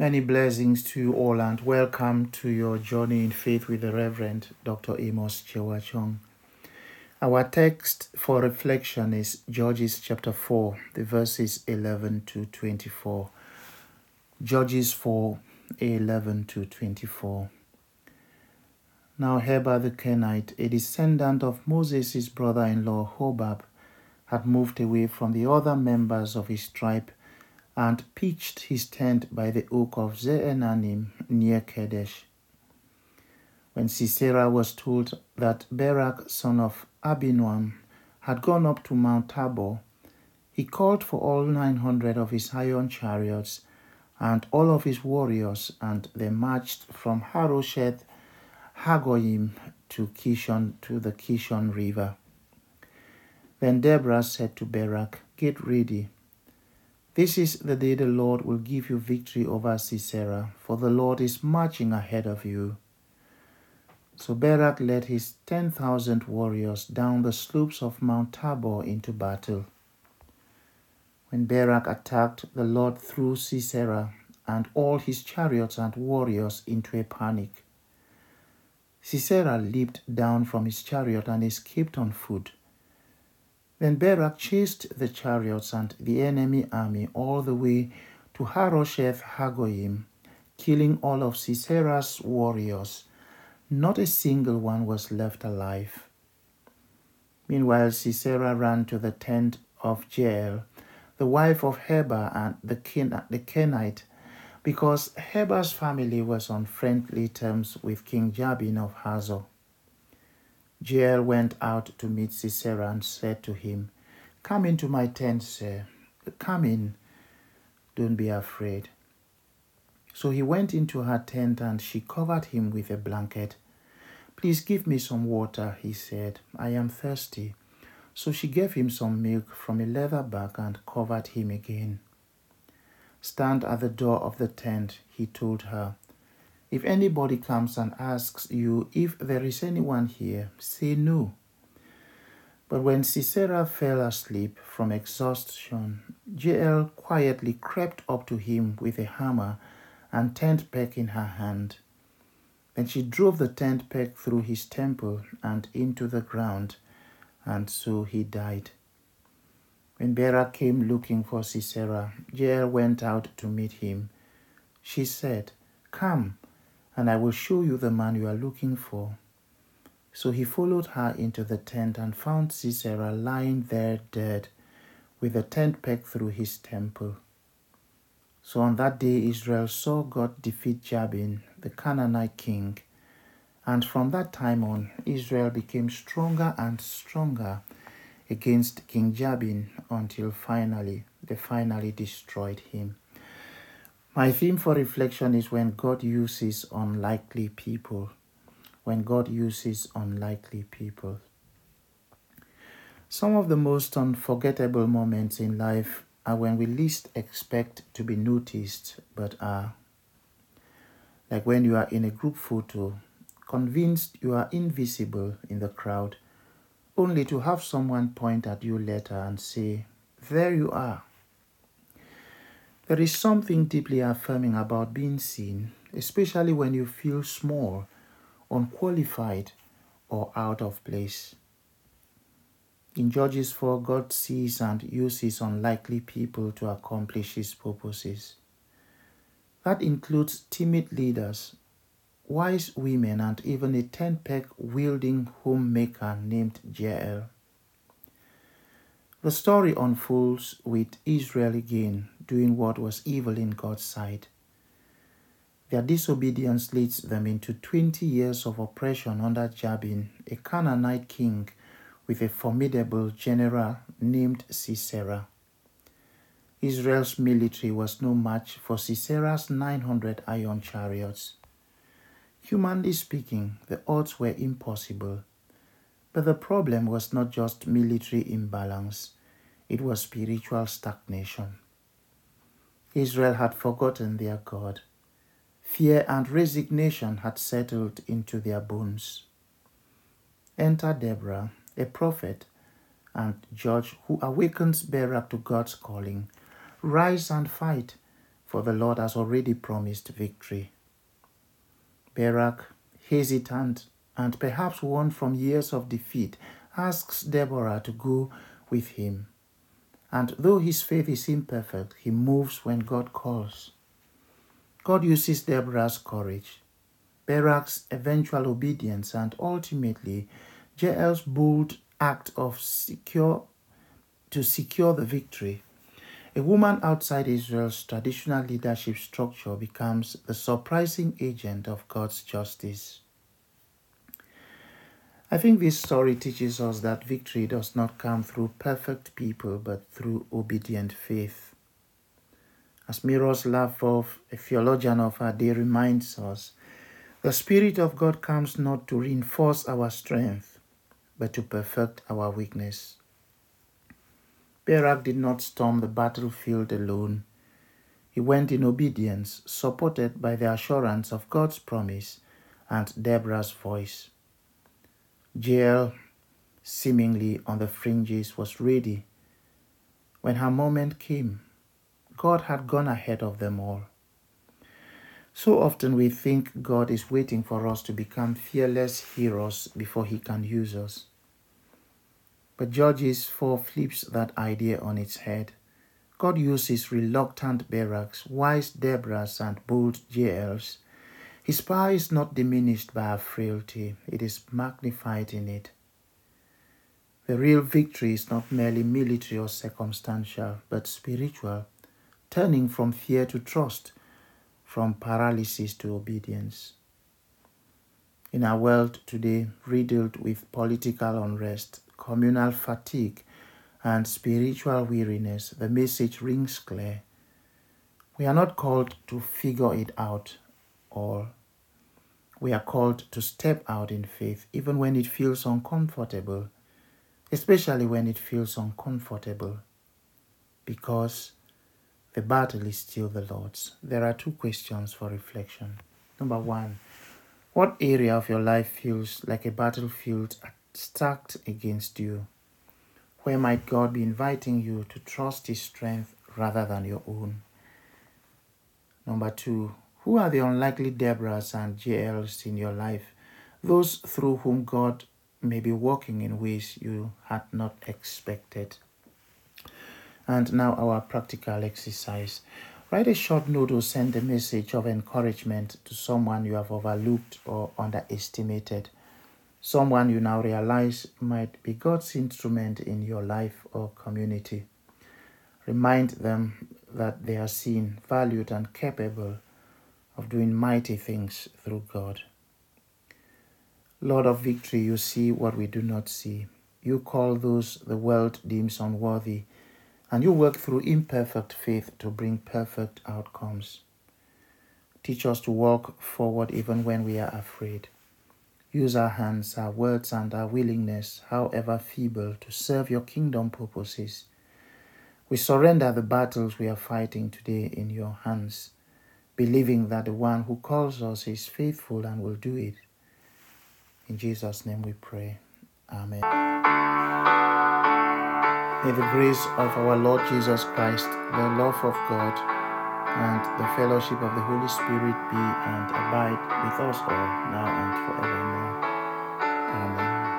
Many blessings to you all and welcome to your journey in faith with the Reverend Dr. Amos Chewachong. Our text for reflection is Judges chapter 4, the verses 11 to 24. Judges 4, 11 to 24. Now Heber the Kenite, a descendant of Moses' brother-in-law Hobab, had moved away from the other members of his tribe and pitched his tent by the oak of Zeenanim near Kadesh. When Sisera was told that Barak, son of Abinoam, had gone up to Mount Tabor, he called for all 900 of his iron chariots and all of his warriors, and they marched from Harosheth Hagoyim to the Kishon River. Then Deborah said to Barak, "Get ready. This is the day the Lord will give you victory over Sisera, for the Lord is marching ahead of you." So Barak led his 10,000 warriors down the slopes of Mount Tabor into battle. When Barak attacked, the Lord threw Sisera and all his chariots and warriors into a panic. Sisera leaped down from his chariot and escaped on foot. Then Barak chased the chariots and the enemy army all the way to Harosheth Hagoyim, killing all of Sisera's warriors. Not a single one was left alive. Meanwhile, Sisera ran to the tent of Jael, the wife of Heber and the Kenite, because Heber's family was on friendly terms with King Jabin of Hazor. Jael went out to meet Sisera and said to him, "Come into my tent, sir. Come in. Don't be afraid." So he went into her tent and she covered him with a blanket. "Please give me some water," he said. "I am thirsty." So she gave him some milk from a leather bag and covered him again. "Stand at the door of the tent," he told her. "If anybody comes and asks you if there is anyone here, say no." But when Sisera fell asleep from exhaustion, Jael quietly crept up to him with a hammer and tent peg in her hand. Then she drove the tent peg through his temple and into the ground, and so he died. When Barak came looking for Sisera, Jael went out to meet him. She said, "Come, and I will show you the man you are looking for." So he followed her into the tent and found Sisera lying there dead, with the tent peg through his temple. So on that day Israel saw God defeat Jabin, the Canaanite king, and from that time on Israel became stronger and stronger against King Jabin until they finally destroyed him. My theme for reflection is when God uses unlikely people. When God uses unlikely people. Some of the most unforgettable moments in life are when we least expect to be noticed but are. Like when you are in a group photo, convinced you are invisible in the crowd, only to have someone point at you later and say, "There you are." There is something deeply affirming about being seen, especially when you feel small, unqualified, or out of place. In Judges 4, God sees and uses unlikely people to accomplish his purposes. That includes timid leaders, wise women, and even a tent-peg-wielding homemaker named Jael. The story unfolds with Israel again doing what was evil in God's sight. Their disobedience leads them into 20 years of oppression under Jabin, a Canaanite king with a formidable general named Sisera. Israel's military was no match for Sisera's 900 iron chariots. Humanly speaking, the odds were impossible. But the problem was not just military imbalance, it was spiritual stagnation. Israel had forgotten their God. Fear and resignation had settled into their bones. Enter Deborah, a prophet and judge who awakens Barak to God's calling. "Rise and fight. for the Lord has already promised victory. Barak, hesitant and perhaps worn from years of defeat, asks Deborah to go with him. And though his faith is imperfect, he moves when God calls. God uses Deborah's courage, Barak's eventual obedience, and ultimately Jael's bold act of secure the victory. A woman outside Israel's traditional leadership structure becomes the surprising agent of God's justice. I think this story teaches us that victory does not come through perfect people, but through obedient faith. As Miroslav Volf, a theologian of our day, reminds us, the Spirit of God comes not to reinforce our strength, but to perfect our weakness. Barak did not storm the battlefield alone. He went in obedience, supported by the assurance of God's promise and Deborah's voice. Jael, seemingly on the fringes, was ready. When her moment came, God had gone ahead of them all. So often we think God is waiting for us to become fearless heroes before he can use us. But Judges 4 flips that idea on its head. God uses reluctant Baraks, wise Deborahs, and bold Jaels. His power is not diminished by our frailty, it is magnified in it. The real victory is not merely military or circumstantial, but spiritual, turning from fear to trust, from paralysis to obedience. In our world today, riddled with political unrest, communal fatigue, and spiritual weariness, the message rings clear. We are not called to figure it out all. We are called to step out in faith, even when it feels uncomfortable, especially when it feels uncomfortable, because the battle is still the Lord's. There are 2 questions for reflection. Number 1, what area of your life feels like a battlefield stacked against you? Where might God be inviting you to trust his strength rather than your own? Number 2, who are the unlikely Deborahs and Jaels in your life, those through whom God may be working in ways you had not expected? And now our practical exercise. Write a short note or send a message of encouragement to someone you have overlooked or underestimated, someone you now realize might be God's instrument in your life or community. Remind them that they are seen, valued, and capable of doing mighty things through God. Lord of victory, you see what we do not see. You call those the world deems unworthy, and you work through imperfect faith to bring perfect outcomes. Teach us to walk forward even when we are afraid. Use our hands, our words, and our willingness, however feeble, to serve your kingdom purposes. We surrender the battles we are fighting today in your hands, believing that the one who calls us is faithful and will do it. In Jesus' name we pray. Amen. May the grace of our Lord Jesus Christ, the love of God, and the fellowship of the Holy Spirit be and abide with us all now and forevermore. Amen.